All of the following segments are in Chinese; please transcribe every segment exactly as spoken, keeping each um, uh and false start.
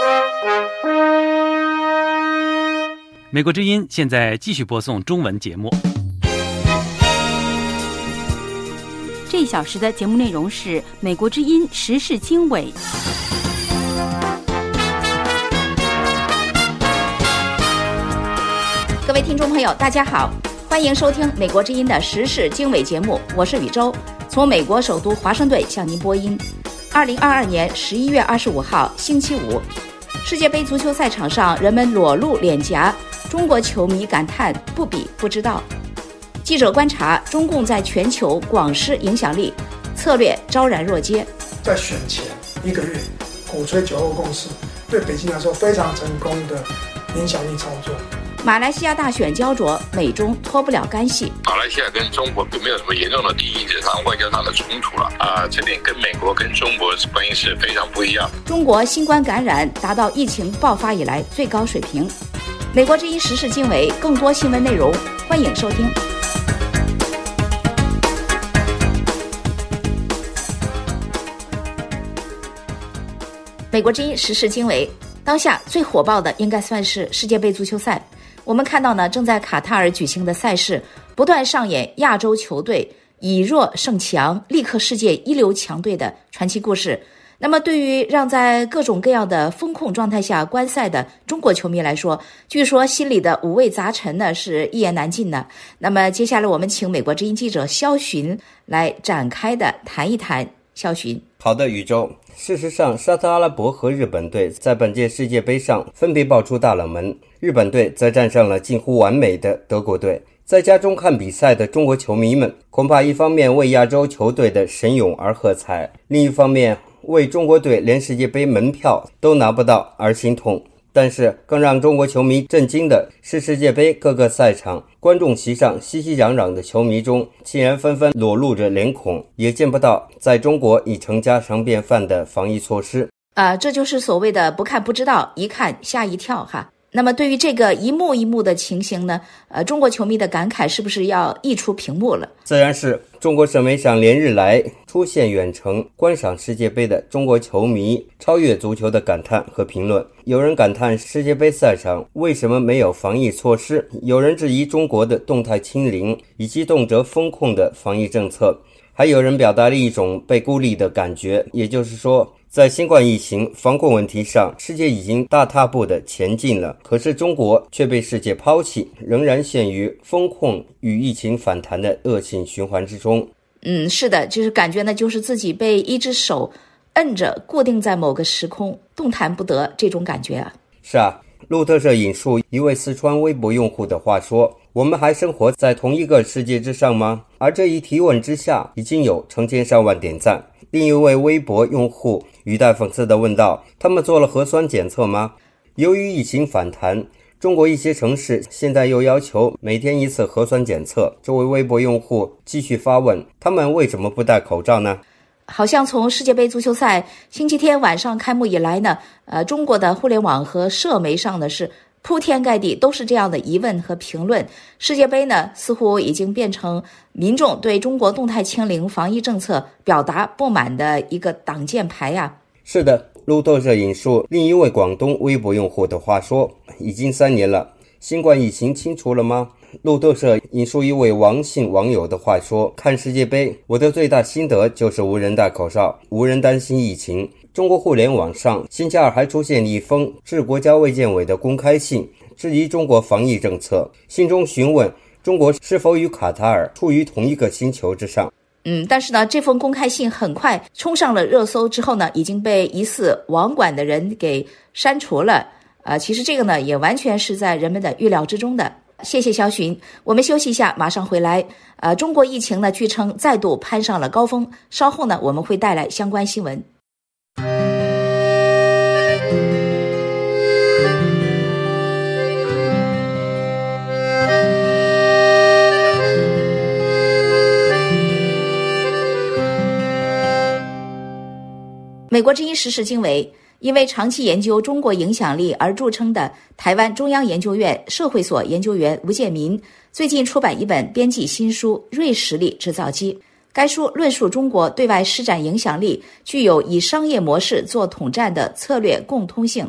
美国之音现在继续播送中文节目。 这一小时的节目内容是美国之音时事经纬。 各位听众朋友大家好，欢迎收听美国之音的时事经纬节目，我是宇宙，从美国首都华盛顿向您播音。二零二二年十一月二十五号星期五，世界杯足球赛场上人们裸露脸颊，中国球迷感叹不比不知道。记者观察中共在全球广施影响力，策略昭然若揭。 在选前一个月鼓吹九二共识，对北京来说非常成功的影响力操作。 马来西亚大选焦灼，美中脱不了干系。 马来西亚跟中国并没有什么严重的利益上、外交上的冲突了啊，这点跟美国跟中国关系是非常不一样。 中国新冠感染达到疫情爆发以来最高水平。美国之音时事经纬，更多新闻内容，欢迎收听。美国之音时事经纬，当下最火爆的应该算是世界杯足球赛。我们看到呢，正在卡塔尔举行的赛事不断上演亚洲球队以弱胜强，力克世界一流强队的传奇故事。那么对于让在各种各样的风控状态下观赛的中国球迷来说，据说心里的五味杂陈呢是一言难尽的。那么接下来我们请美国之音记者肖寻来展开的谈一谈。肖寻。 好的，宇宙。事实上，沙特阿拉伯和日本队在本届世界杯上分别爆出大冷门，日本队则战胜了近乎完美的德国队。在家中看比赛的中国球迷们，恐怕一方面为亚洲球队的神勇而喝彩，另一方面为中国队连世界杯门票都拿不到而心痛。但是更让中国球迷震惊的是，世界杯各个赛场观众席上熙熙攘攘的球迷中，竟然纷纷裸露着脸孔，也见不到在中国已成家常便饭的防疫措施。 呃，这就是所谓的不看不知道，一看吓一跳哈。那么对于这个一幕一幕的情形呢，呃，中国球迷的感慨是不是要溢出屏幕了？ 自然是。中国社媒上连日来出现远程观赏世界杯的中国球迷超越足球的感叹和评论。有人感叹世界杯赛场为什么没有防疫措施，有人质疑中国的动态清零以及动辄封控的防疫政策，还有人表达了一种被孤立的感觉，也就是说，在新冠疫情防控问题上，世界已经大踏步的前进了，可是中国却被世界抛弃，仍然陷于封控与疫情反弹的恶性循环之中。 嗯，是的，就是感觉呢，就是自己被一只手摁着，固定在某个时空，动弹不得，这种感觉啊。 是啊，路透社引述一位四川微博用户的话说，我们还生活在同一个世界之上吗？而这一提问之下，已经有成千上万点赞。另一位微博用户语带讽刺地问道，他们做了核酸检测吗？由于疫情反弹，中国一些城市现在又要求每天一次核酸检测。这位微博用户继续发问，他们为什么不戴口罩呢？ 好像从世界杯足球赛星期天晚上开幕以来呢，呃，中国的互联网和社媒上呢是铺天盖地都是这样的疑问和评论。世界杯呢似乎已经变成民众对中国动态清零防疫政策表达不满的一个挡箭牌啊。 是的，路透社引述另一位广东微博用户的话说，已经三年了，新冠疫情清除了吗？路透社引述一位王姓网友的话说，看世界杯，我的最大心得就是无人戴口罩，无人担心疫情。中国互联网上星期二还出现一封致国家卫健委的公开信，质疑中国防疫政策，信中询问中国是否与卡塔尔处于同一个星球之上。 嗯，但是呢，这封公开信很快冲上了热搜，之后呢，已经被疑似网管的人给删除了。呃，其实这个呢，也完全是在人们的预料之中的。谢谢肖寻，我们休息一下，马上回来。呃，中国疫情呢，据称再度攀上了高峰，稍后呢，我们会带来相关新闻。美国之音时事经纬，因为长期研究中国影响力而著称的台湾中央研究院社会所研究员吴建民，最近出版一本编辑新书《锐实力制造机》。该书论述中国对外施展影响力具有以商业模式做统战的策略共通性。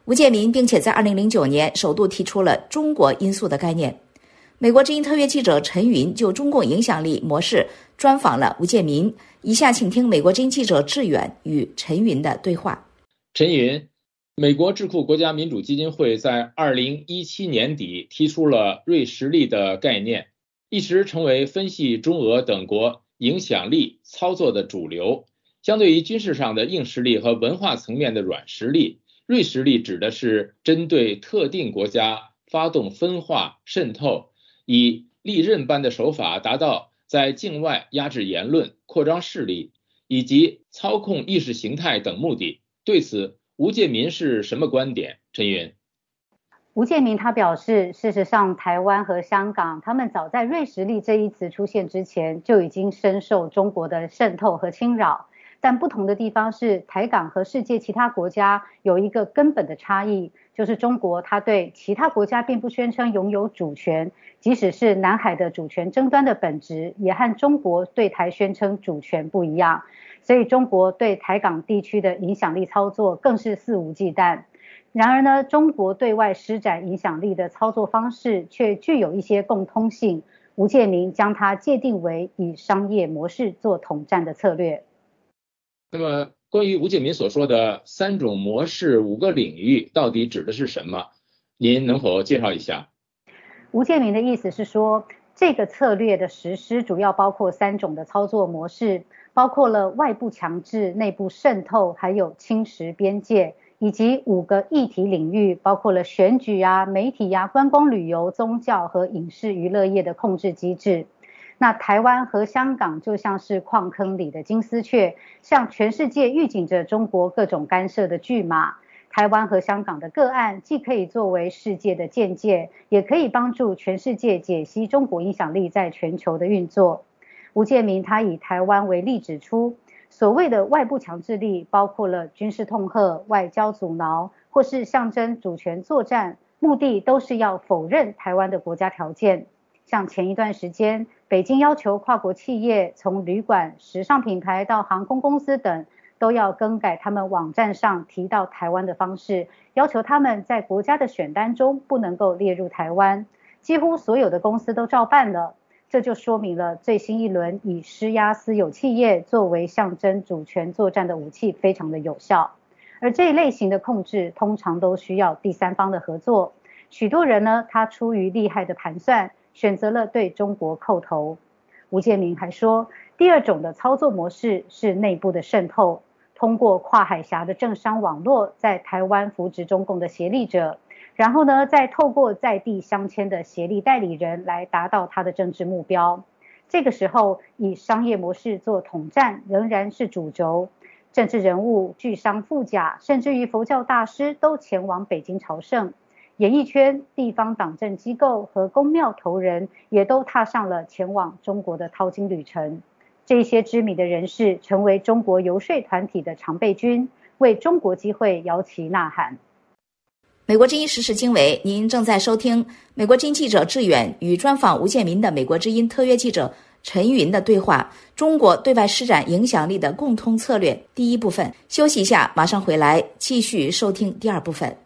吴建民并且在二零零九年首度提出了中国因素的概念。美国之音特约记者陈云就中共影响力模式专访了吴建民，以下请听美国之音记者志远与陈云的对话。 陈云，美国智库国家民主基金会在二零一七年底提出了锐实力的概念，一时成为分析中俄等国影响力操作的主流。相对于军事上的硬实力和文化层面的软实力，锐实力指的是针对特定国家发动分化渗透，以利刃般的手法达到在境外压制言论、扩张势力以及操控意识形态等目的。对此，吴建民是什么观点？陈云。 吴建民他表示，事实上台湾和香港他们早在锐实力这一词出现之前就已经深受中国的渗透和侵扰，但不同的地方是台港和世界其他国家有一个根本的差异，就是中国它对其他国家并不宣称拥有主权，即使是南海的主权争端的本质也和中国对台宣称主权不一样，所以中国对台港地区的影响力操作更是肆无忌惮。然而呢，中国对外施展影响力的操作方式却具有一些共通性，吴建民将它界定为以商业模式做统战的策略。 那么关于吴建民所说的三种模式五个领域到底指的是什么？您能否介绍一下？ 吴建民的意思是说，这个策略的实施主要包括三种的操作模式，包括了外部强制、内部渗透，还有侵蚀边界，以及五个议题领域，包括了选举啊、媒体啊、观光旅游、宗教和影视娱乐业的控制机制。那台湾和香港就像是矿坑里的金丝雀，向全世界预警着中国各种干涉的巨马。台湾和香港的个案既可以作为世界的鉴戒，也可以帮助全世界解析中国影响力在全球的运作。吴建民他以台湾为例指出，所谓的外部强制力包括了军事恫吓、外交阻挠，或是象征主权作战，目的都是要否认台湾的国家条件。像前一段时间，北京要求跨国企业从旅馆、时尚品牌到航空公司等，都要更改他们网站上提到台湾的方式，要求他们在国家的选单中不能够列入台湾。几乎所有的公司都照办了，这就说明了最新一轮以施压私有企业作为象征主权作战的武器非常的有效。而这一类型的控制通常都需要第三方的合作，许多人呢，他出于利害的盘算，选择了对中国叩头。吴建民还说，第二种的操作模式是内部的渗透，通过跨海峡的政商网络，在台湾扶植中共的协力者，然后呢，再透过在地镶嵌的协力代理人来达到他的政治目标。这个时候，以商业模式做统战仍然是主轴，政治人物、巨商富甲，甚至于佛教大师都前往北京朝圣。演艺圈、地方党政机构和公庙头人也都踏上了前往中国的淘金旅程。这些知名的人士成为中国游说团体的常备军，为中国机会摇旗呐喊。 美国之音时事经纬，您正在收听美国之音记者志远与专访吴建民的美国之音特约记者陈云的对话，中国对外施展影响力的共通策略第一部分。休息一下，马上回来继续收听第二部分。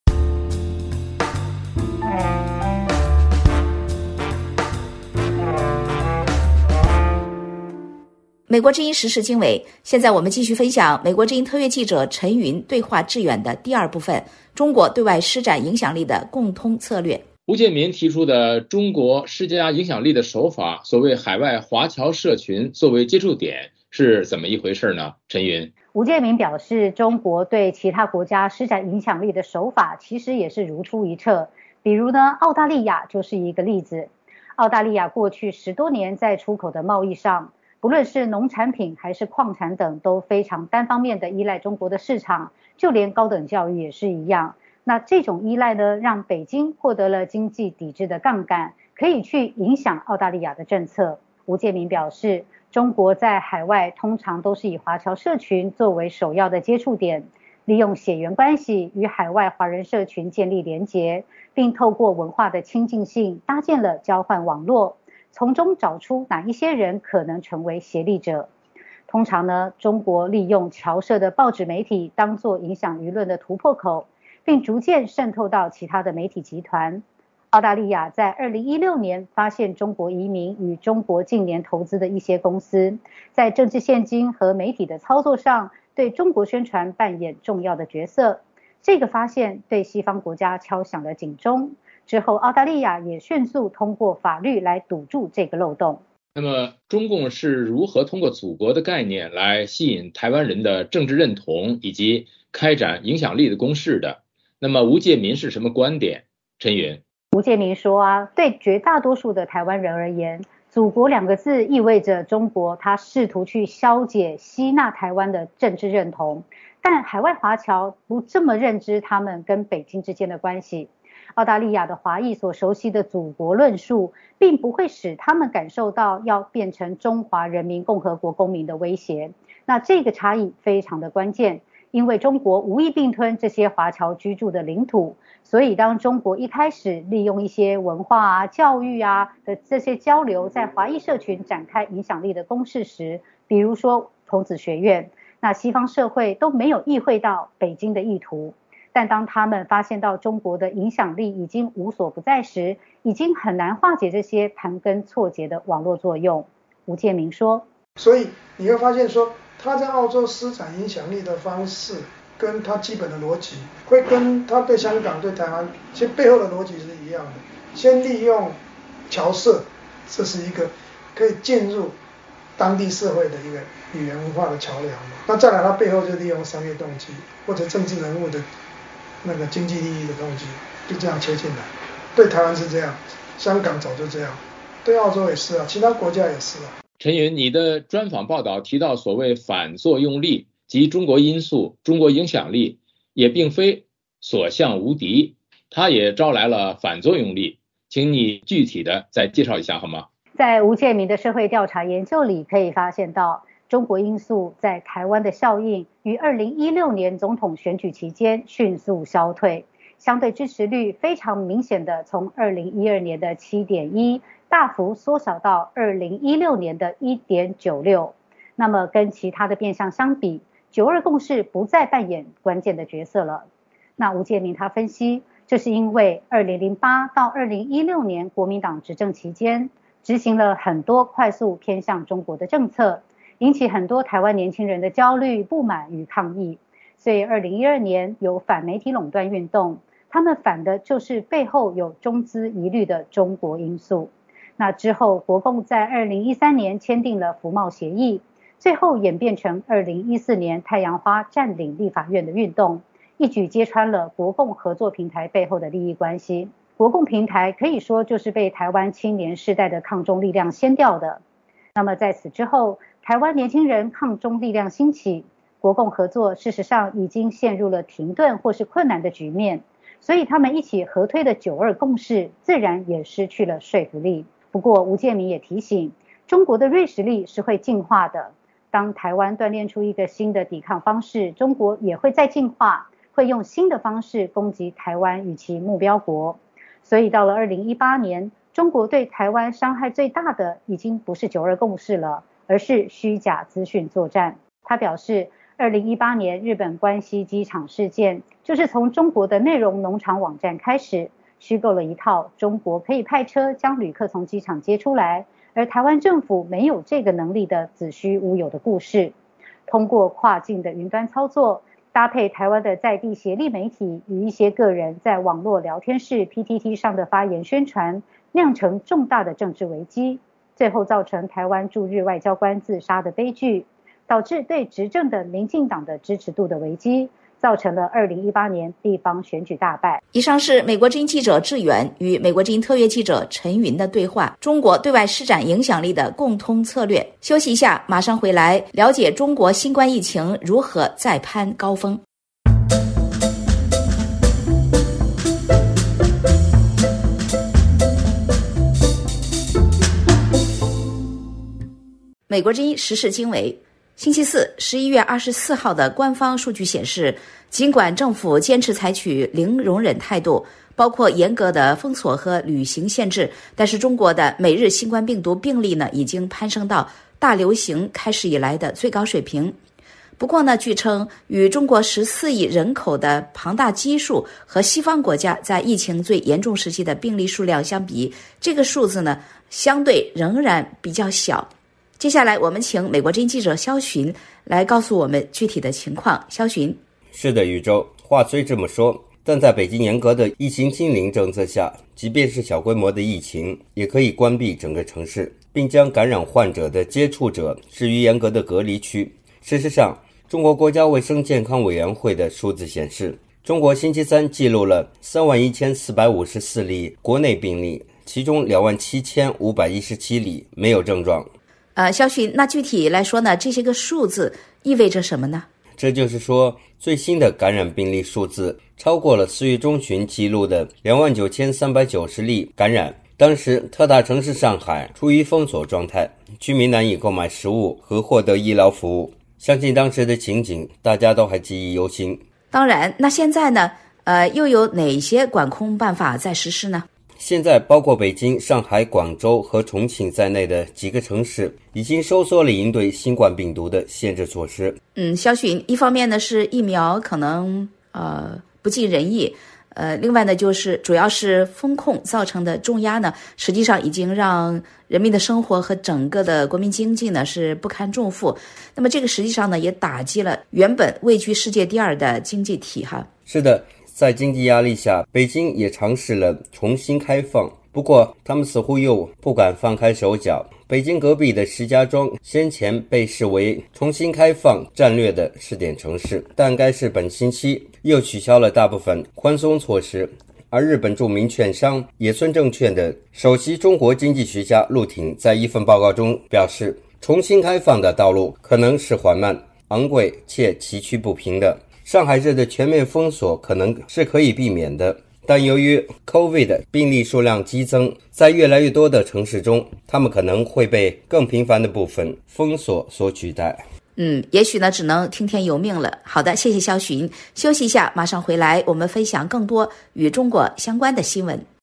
美国之音时事经纬，现在我们继续分享美国之音特约记者陈云对话志远的第二部分，中国对外施展影响力的共通策略。 吴建民提出的中国施加影响力的手法，所谓海外华侨社群作为接触点，是怎么一回事呢？陈云。 吴建民表示，中国对其他国家施展影响力的手法其实也是如出一辙，比如呢，澳大利亚就是一个例子。澳大利亚过去十多年在出口的贸易上，不论是农产品还是矿产等，都非常单方面的依赖中国的市场，就连高等教育也是一样。那这种依赖呢，让北京获得了经济抵制的杠杆，可以去影响澳大利亚的政策。吴建民表示，中国在海外通常都是以华侨社群作为首要的接触点，利用血缘关系与海外华人社群建立连结，并透过文化的亲近性搭建了交换网络，从中找出哪一些人可能成为协力者。通常呢，中国利用侨社的报纸媒体当作影响舆论的突破口， 并逐渐渗透到其他的媒体集团。澳大利亚在二零一六年发现中国移民与中国近年投资的一些公司，在政治现金和媒体的操作上对中国宣传扮演重要的角色。这个发现对西方国家敲响了警钟，之后澳大利亚也迅速通过法律来堵住这个漏洞。 那么中共是如何通过祖国的概念来吸引台湾人的政治认同以及开展影响力的攻势的？那么吴介民是什么观点？陈云。 吴介民说啊，对绝大多数的台湾人而言，祖国两个字意味着中国他试图去消解吸纳台湾的政治认同，但海外华侨不这么认知他们跟北京之间的关系。澳大利亚的华裔所熟悉的祖国论述，并不会使他们感受到要变成中华人民共和国公民的威胁。那这个差异非常的关键，因为中国无意并吞这些华侨居住的领土，所以当中国一开始利用一些文化啊、教育啊的这些交流，在华裔社群展开影响力的攻势时，比如说孔子学院，那西方社会都没有意会到北京的意图。但当他们发现到中国的影响力已经无所不在时，已经很难化解这些盘根错节的网络作用。吴介民说， 所以你会发现说，他在澳洲施展影响力的方式跟他基本的逻辑会跟他对香港对台湾其实背后的逻辑是一样的，先利用侨社，这是一个可以进入当地社会的一个语言文化的桥梁嘛，那再来他背后就利用商业动机或者政治人物的那个经济利益的东西，就这样切进来。对台湾是这样，香港早就这样，对澳洲也是啊，其他国家也是啊。 陈云，你的专访报道提到所谓反作用力及中国因素、中国影响力，也并非所向无敌，它也招来了反作用力，请你具体的再介绍一下好吗？ 在吴介民的社会调查研究里可以发现到，中国因素在台湾的效应于二零一六年总统选举期间迅速消退，相对支持率非常明显的从二零一二年的 七点一 大幅缩小到二零一六年的 一点九六。 那么跟其他的变项相比，九二共识不再扮演关键的角色了。那吴介民他分析，这是因为二零零八到二零一六年国民党执政期间执行了很多快速偏向中国的政策，引起很多台湾年轻人的焦虑、不满与抗议，所以二零一二年有反媒体垄断运动，他们反的就是背后有中资疑虑的中国因素。那之后国共在二零一三年签订了服贸协议，最后演变成二零一四年太阳花占领立法院的运动，一举揭穿了国共合作平台背后的利益关系。国共平台可以说就是被台湾青年世代的抗中力量掀掉的。那么在此之后，台湾年轻人抗中力量兴起，国共合作事实上已经陷入了停顿或是困难的局面，所以他们一起合推的九二共识自然也失去了说服力。不过吴介民也提醒，中国的锐实力是会进化的，当台湾锻炼出一个新的抵抗方式，中国也会再进化，会用新的方式攻击台湾与其目标国。所以到了二零一八年，中国对台湾伤害最大的已经不是九二共识了，而是虚假资讯作战。他表示，二零一八年日本关西机场事件就是从中国的内容农场网站开始，虚构了一套中国可以派车将旅客从机场接出来，而台湾政府没有这个能力的子虚乌有的故事。通过跨境的云端操作，搭配台湾的在地协力媒体与一些个人在网络聊天室 P T T 上的发言宣传，酿成重大的政治危机，最后造成台湾驻日外交官自杀的悲剧，导致对执政的民进党的支持度的危机，造成了二零一八年地方选举大败。 以上是美国之音记者志远与美国之音特约记者陈云的对话，中国对外施展影响力的共通策略。休息一下，马上回来了解中国新冠疫情如何再攀高峰。美国之音时事经纬，星期四十一月二十四号的官方数据显示，尽管政府坚持采取零容忍态度，包括严格的封锁和旅行限制，但是中国的每日新冠病毒病例呢，已经攀升到大流行开始以来的最高水平。 不过呢，据称与中国十四亿人口的庞大基数和西方国家在疫情最严重时期的病例数量相比，这个数字呢相对仍然比较小。接下来我们请美国之音记者肖寻来告诉我们具体的情况。肖寻。 是的，宇宙，话虽这么说，但在北京严格的疫情清零政策下，即便是小规模的疫情也可以关闭整个城市，并将感染患者的接触者置于严格的隔离区。事实上，中国国家卫生健康委员会的数字显示，中国星期三记录了三万一千四百五十四例国内病例，其中两万七千五百一十七例没有症状。 呃，肖寻，那具体来说呢，这些个数字意味着什么呢？ 这就是说，最新的感染病例数字超过了四月中旬记录的两万九千三百九十例感染。当时特大城市上海处于封锁状态，居民难以购买食物和获得医疗服务。相信当时的情景大家都还记忆犹新。 当然，那现在呢，呃，又有哪些管控办法在实施呢？ 现在包括北京、上海、广州和重庆在内的几个城市已经收缩了应对新冠病毒的限制措施。 嗯，肖寻，一方面呢是疫苗可能呃不尽人意，呃，另外呢就是主要是风控造成的重压呢，实际上已经让人民的生活和整个的国民经济呢是不堪重负。那么这个实际上呢也打击了原本位居世界第二的经济体哈。 是的。在经济压力下，北京也尝试了重新开放，不过他们似乎又不敢放开手脚。北京隔壁的石家庄先前被视为重新开放战略的试点城市，但该市本星期又取消了大部分宽松措施。而日本著名券商野村证券的首席中国经济学家陆挺在一份报告中表示，重新开放的道路可能是缓慢、昂贵且崎岖不平的。上海市的全面封锁可能是可以避免的，但由于 COVID 病例数量激增，在越来越多的城市中，他们可能会被更频繁的部分封锁所取代。 嗯，也许呢只能听天由命了。好的，谢谢肖寻，休息一下，马上回来，我们分享更多与中国相关的新闻。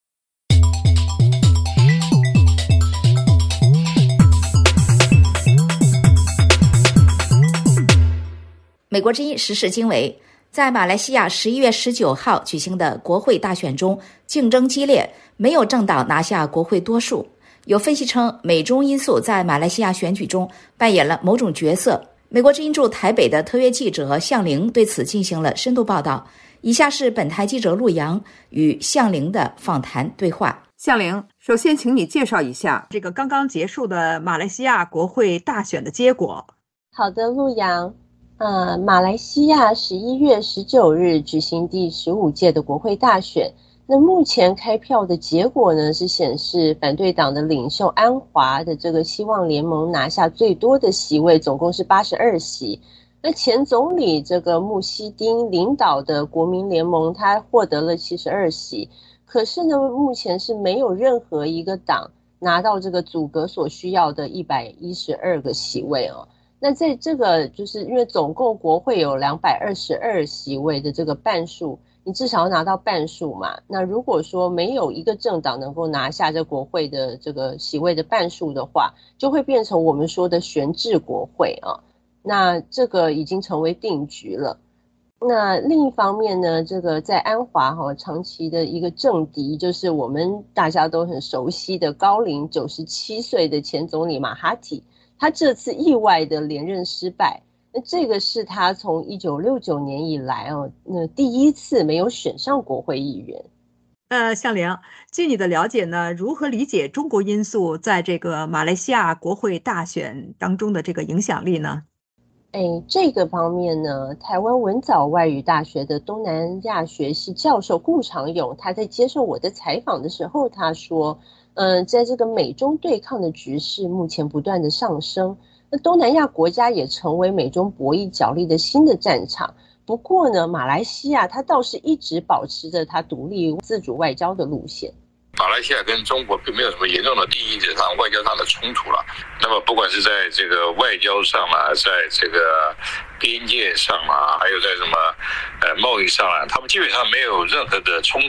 美国之音时事经纬，在马来西亚十一月十九号举行的国会大选中，竞争激烈，没有政党拿下国会多数。有分析称，美中因素在马来西亚选举中扮演了某种角色。美国之音驻台北的特约记者向凌对此进行了深度报道。以下是本台记者陆阳与向凌的访谈对话。 向凌，首先请你介绍一下这个刚刚结束的马来西亚国会大选的结果。 好的，陆阳。呃，马来西亚十一月十九日举行第十五届的国会大选。那目前开票的结果呢，是显示反对党的领袖安华的这个希望联盟拿下最多的席位，总共是八十二席。那前总理这个穆希丁领导的国民联盟，他获得了七十二席。可是呢，目前是没有任何一个党拿到这个组阁所需要的一百一十二个席位哦。那在这个就是因为总共国会有两百二十二席位的这个半数，你至少要拿到半数嘛。那如果说没有一个政党能够拿下这国会的这个席位的半数的话，就会变成我们说的悬置国会啊。那这个已经成为定局了。那另一方面呢，这个在安华哈长期的一个政敌，就是我们大家都很熟悉的高龄九十七岁的前总理马哈蒂。他这次意外的连任失败，那这个是他从一九六九年以来哦，那第一次没有选上国会议员。 呃，向凌，据你的了解呢，如何理解中国因素在这个马来西亚国会大选当中的这个影响力呢？ 哎，这个方面呢，台湾文藻外语大学的东南亚学系教授顾长勇，他在接受我的采访的时候，他说。嗯，在这个美中对抗的局势目前不断的上升，那东南亚国家也成为美中博弈角力的新的战场。不过呢，马来西亚它倒是一直保持着它独立自主外交的路线。 马来西亚跟中国并没有什么严重的地域上外交上的冲突了。那么不管是在这个外交上啊，在这个边界上啊，还有在什么呃贸易上啊，他们基本上没有任何的冲突。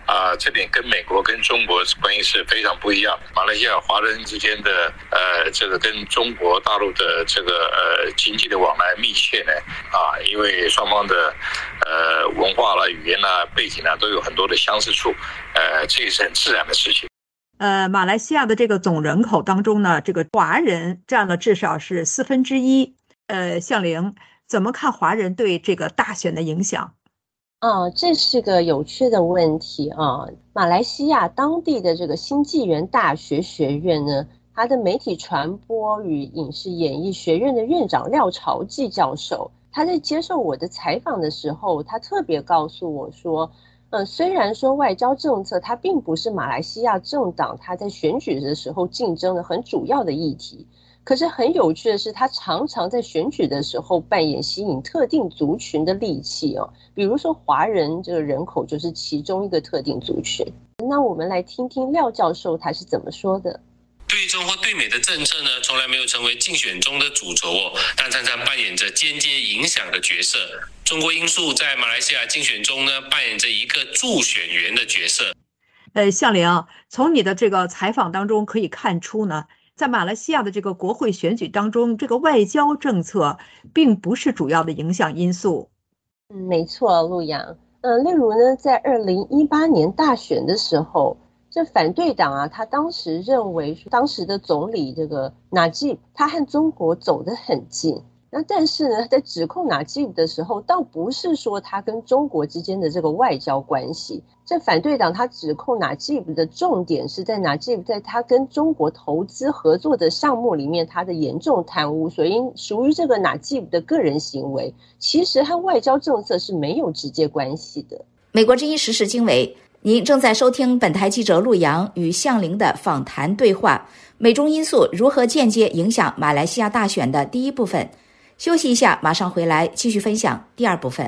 啊，这点跟美国跟中国关系是非常不一样。马来西亚华人之间的呃这个跟中国大陆的这个呃经济的往来密切呢啊，因为双方的呃文化啦、语言啦、背景啦都有很多的相似处，呃，这也是很自然的事情。 呃，马来西亚的这个总人口当中呢，这个华人占了至少是四分之一。呃，向玲怎么看华人对这个大选的影响？ 啊，这是个有趣的问题啊！马来西亚当地的这个新纪元大学学院呢，它的媒体传播与影视演艺学院的院长廖朝记教授，他在接受我的采访的时候，他特别告诉我说，嗯，虽然说外交政策它并不是马来西亚政党它在选举的时候竞争的很主要的议题，可是很有趣的是，他常常在选举的时候扮演吸引特定族群的利器哦，比如说华人这个人口就是其中一个特定族群。那我们来听听廖教授他是怎么说的。 对中或对美的政策呢，从来没有成为竞选中的主轴哦，但常常扮演着间接影响的角色。中国因素在马来西亚竞选中呢，扮演着一个助选员的角色。 呃，向玲，从你的这个采访当中可以看出呢，在马来西亚的这个国会选举当中，这个外交政策并不是主要的影响因素。 嗯，没错，陆阳。呃，例如呢，在二零一八年大选的时候，这反对党啊，他当时认为当时的总理这个纳吉他和中国走得很近。那但是呢，在指控纳吉的时候，倒不是说他跟中国之间的这个外交关系。这反对党他指控纳吉的重点是在纳吉在他跟中国投资合作的项目里面，他的严重贪污，所以属于这个纳吉的个人行为，其实和外交政策是没有直接关系的。 美国之音时事经纬，您正在收听本台记者陆阳与向玲的访谈对话，美中因素如何间接影响马来西亚大选的第一部分。休息一下，马上回来继续分享第二部分。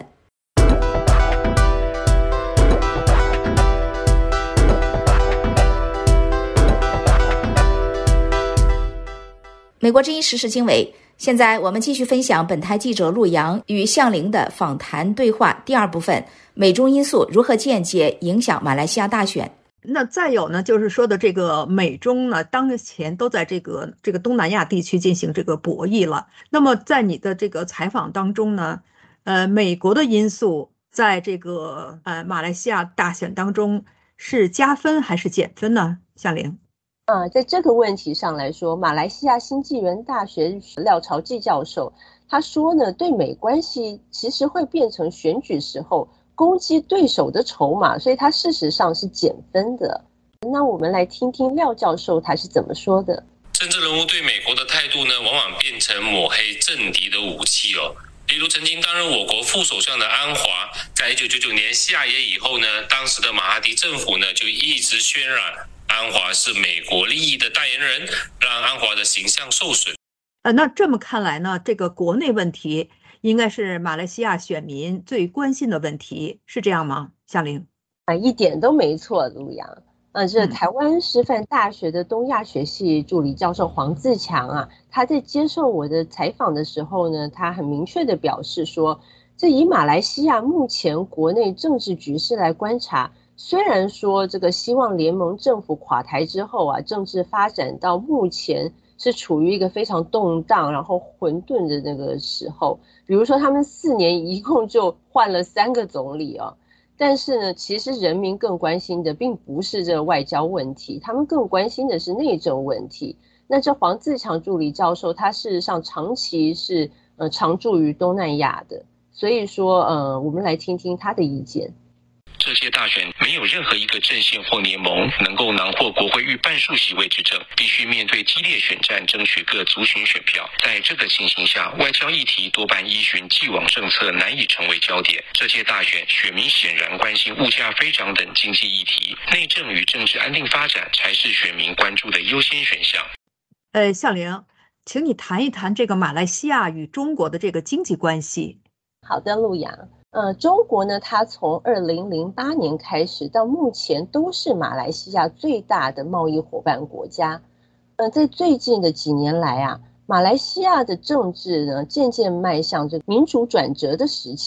美国之音时事经纬，现在我们继续分享本台记者陆阳与向玲的访谈对话第二部分，美中因素如何间接影响马来西亚大选。 那再有呢，就是说的这个美中呢，当前都在这个这个东南亚地区进行这个博弈了。那么在你的这个采访当中呢，呃，美国的因素在这个呃马来西亚大选当中是加分还是减分呢？向玲。 啊，在这个问题上来说，马来西亚新纪元大学廖朝记教授他说呢，对美关系其实会变成选举时候攻击对手的筹码，所以它事实上是减分的。那我们来听听廖教授他是怎么说的。 政治人物对美国的态度呢，往往变成抹黑政敌的武器哦。例如曾经担任我国副首相的安华，在一九九九年下野以后呢，当时的马哈迪政府呢就一直渲染安华是美国利益的代言人，让安华的形象受损。 呃，那这么看来呢，这个国内问题应该是马来西亚选民最关心的问题，是这样吗？向玲。 啊，一点都没错，陆阳。呃，这台湾师范大学的东亚学系助理教授黄自强啊，他在接受我的采访的时候呢，他很明确的表示说，这以马来西亚目前国内政治局势来观察，虽然说这个希望联盟政府垮台之后啊，政治发展到目前是处于一个非常动荡然后混沌的那个时候，比如说他们四年一共就换了三个总理哦。但是呢，其实人民更关心的并不是这个外交问题，他们更关心的是内政问题。那这黄自强助理教授，他事实上长期是呃常驻于东南亚的，所以说呃，我们来听听他的意见。 这届大选没有任何一个阵线或联盟能够囊获国会逾半数席位执政，必须面对激烈选战，争取各族群选票。在这个情形下，外交议题多半依循既往政策，难以成为焦点。这届大选，选民显然关心物价飞涨等经济议题，内政与政治安定发展才是选民关注的优先选项。 呃，向玲，请你谈一谈这个马来西亚与中国的这个经济关系。 好的，陆阳。呃，中国呢，它从二零零八年开始到目前都是马来西亚最大的贸易伙伴国家。呃，在最近的几年来啊，马来西亚的政治呢渐渐迈向这民主转折的时期，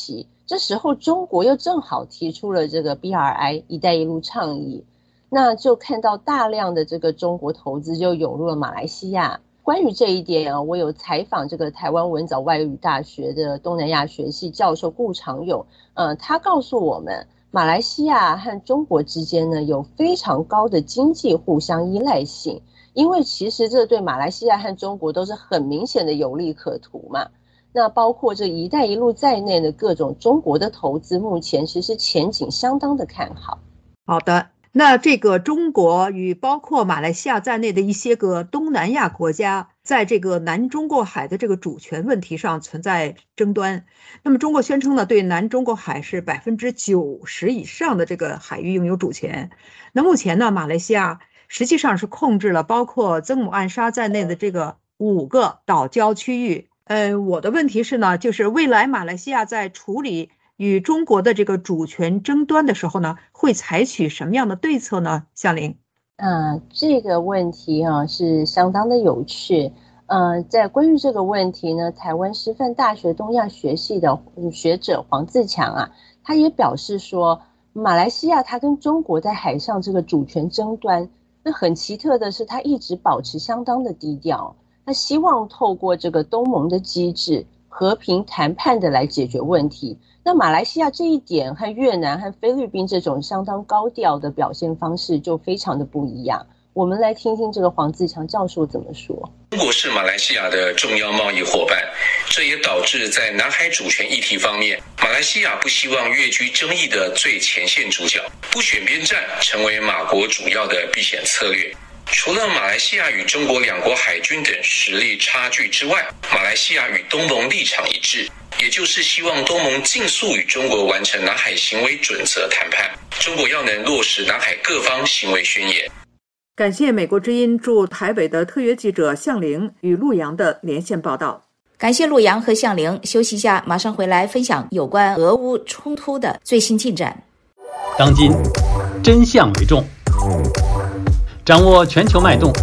这时候中国又正好提出了这个 B R I 一带一路倡议，那就看到大量的这个中国投资就涌入了马来西亚。关于这一点啊，我有采访这个台湾文藻外语大学的东南亚学系教授顾长勇，呃，他告诉我们，马来西亚和中国之间呢有非常高的经济互相依赖性，因为其实这对马来西亚和中国都是很明显的有利可图嘛。那包括这一带一路在内的各种中国的投资，目前其实前景相当的看好。 好的。那这个中国与包括马来西亚在内的一些个东南亚国家，在这个南中国海的这个主权问题上存在争端。那么中国宣称呢，对南中国海是百分之九十以上的这个海域拥有主权。那目前呢，马来西亚实际上是控制了包括曾母暗沙在内的这个五个岛礁区域。呃，我的问题是呢，就是未来马来西亚在处理与中国的这个主权争端的时候呢，会采取什么样的对策呢？向玲， 啊，这个问题啊是相当的有趣。呃，在关于这个问题呢，台湾师范大学东亚学系的学者黄自强啊，他也表示说，马来西亚它跟中国在海上这个主权争端，那很奇特的是，他一直保持相当的低调，他希望透过这个东盟的机制，和平谈判的来解决问题。那马来西亚这一点和越南和菲律宾这种相当高调的表现方式就非常的不一样。我们来听听这个黄自强教授怎么说。 中国是马来西亚的重要贸易伙伴，这也导致在南海主权议题方面，马来西亚不希望跃居争议的最前线主角，不选边站成为马国主要的避险策略。除了马来西亚与中国两国海军等实力差距之外，马来西亚与东盟立场一致，也就是希望东盟尽速与中国完成南海行为准则谈判，中国要能落实南海各方行为宣言。 感谢美国之音驻台北的特约记者向玲与陆洋的连线报道。 感谢陆洋和向玲，休息一下，马上回来分享有关俄乌冲突的最新进展。 当今真相为重，掌握全球脉动，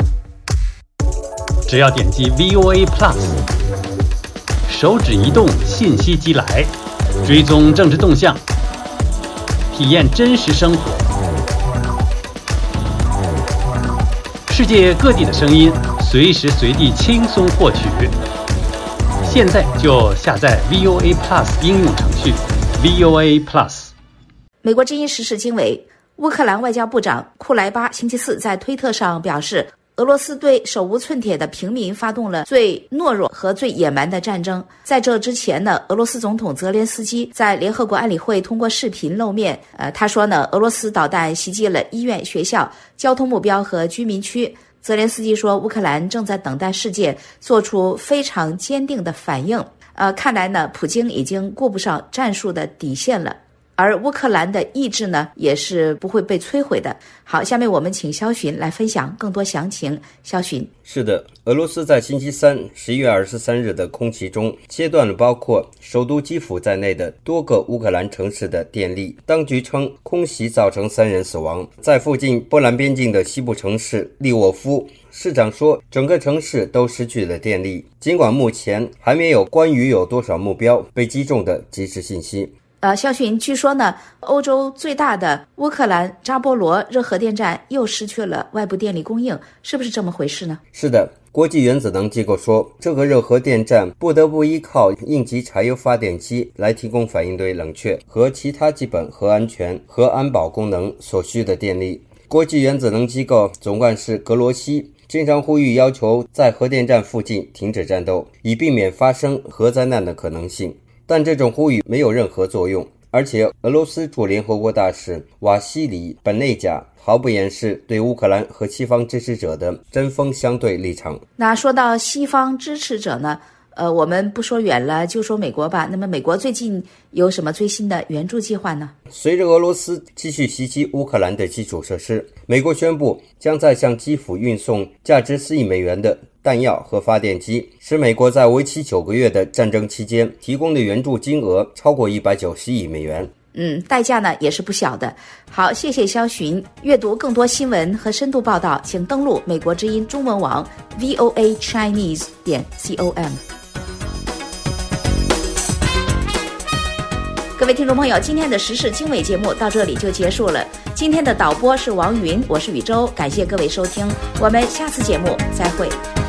只要点击 V O A Plus， 手指移动，信息即来，追踪政治动向，体验真实生活，世界各地的声音，随时随地轻松获取。现在就下载 V O A Plus 应用程序 V O A Plus。 美国之音时事经纬，乌克兰外交部长库莱巴星期四在推特上表示，俄罗斯对手无寸铁的平民发动了最懦弱和最野蛮的战争。在这之前呢，俄罗斯总统泽连斯基在联合国安理会通过视频露面，呃，他说呢，俄罗斯导弹袭击了医院、学校、交通目标和居民区。泽连斯基说，乌克兰正在等待世界做出非常坚定的反应。呃，看来呢，普京已经顾不上战术的底线了。而乌克兰的意志呢，也是不会被摧毁的。好，下面我们请肖寻来分享更多详情。肖寻， 是的，俄罗斯在星期三十一月二十三日的空袭中切断了包括首都基辅在内的多个乌克兰城市的电力。当局称空袭造成三人死亡。在附近波兰边境的西部城市利沃夫，市长说整个城市都失去了电力，尽管目前还没有关于有多少目标被击中的及时信息。 呃，肖寻，据说呢，欧洲最大的乌克兰扎波罗热核电站又失去了外部电力供应，是不是这么回事呢？ 是的，国际原子能机构说，这个热核电站不得不依靠应急柴油发电机来提供反应堆冷却和其他基本核安全和安保功能所需的电力。国际原子能机构总干事格罗西经常呼吁要求在核电站附近停止战斗，以避免发生核灾难的可能性。但这种呼吁没有任何作用，而且俄罗斯驻联合国大使瓦西里·本内贾毫不掩饰对乌克兰和西方支持者的针锋相对立场。 那说到西方支持者呢，呃，我们不说远了，就说美国吧。那么美国最近有什么最新的援助计划呢？ 随着俄罗斯继续袭击乌克兰的基础设施，美国宣布将再向基辅运送价值四亿美元的弹药和发电机，使美国在为期九个月的战争期间提供的援助金额超过一百九十亿美元。 嗯，代价呢也是不小的。好，谢谢肖寻。阅读更多新闻和深度报道，请登录美国之音中文网 V O A Chinese 点 com。 各位听众朋友，今天的时事经纬节目到这里就结束了。今天的导播是王云，我是宇宙，感谢各位收听，我们下次节目再会。